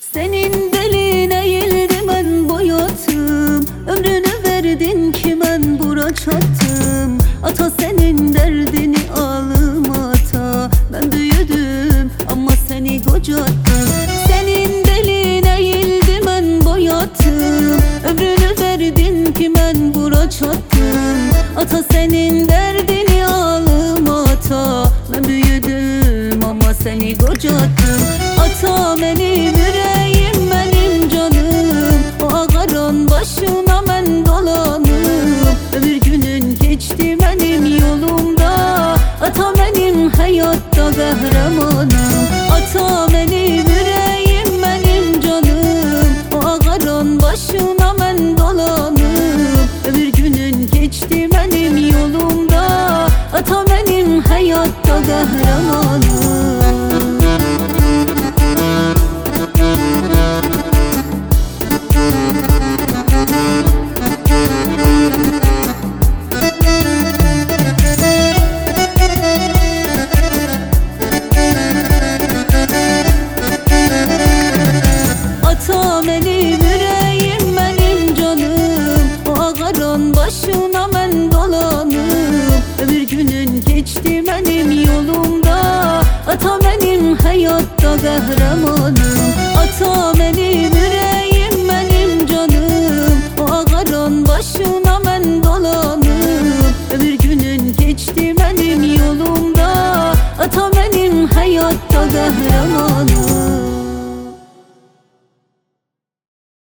Senin beline eğildim ben boyatım, ömrünü verdin ki ben bura çattım. Ata senin derdini alım ata, ben büyüdüm ama seni kocattım. Senin beline eğildim ben boyatım, ömrünü verdin ki ben bura çattım. Ata senin derdini alım ata, ben büyüdüm ama seni kocattım. Ata benim yüreğim, benim canım, o ağaran başına ben dolanım. Ömür günün geçti benim yolumda, ata benim hayatta kahramanım. Ata benim yüreğim, benim canım, o ağaran başına ben dolanım. Ömür günün geçti benim yolumda, ata benim hayatta kahramanım. Ata benim yüreğim, benim canım, o ağaran başına ben dolanım. Ömür günün geçti benim yolumda, ata benim hayatta kahramanım. Ata benim yüreğim, benim canım, o ağaran başına ben dolanım. Ömür günün geçti benim yolumda, ata benim hayatta kahramanım.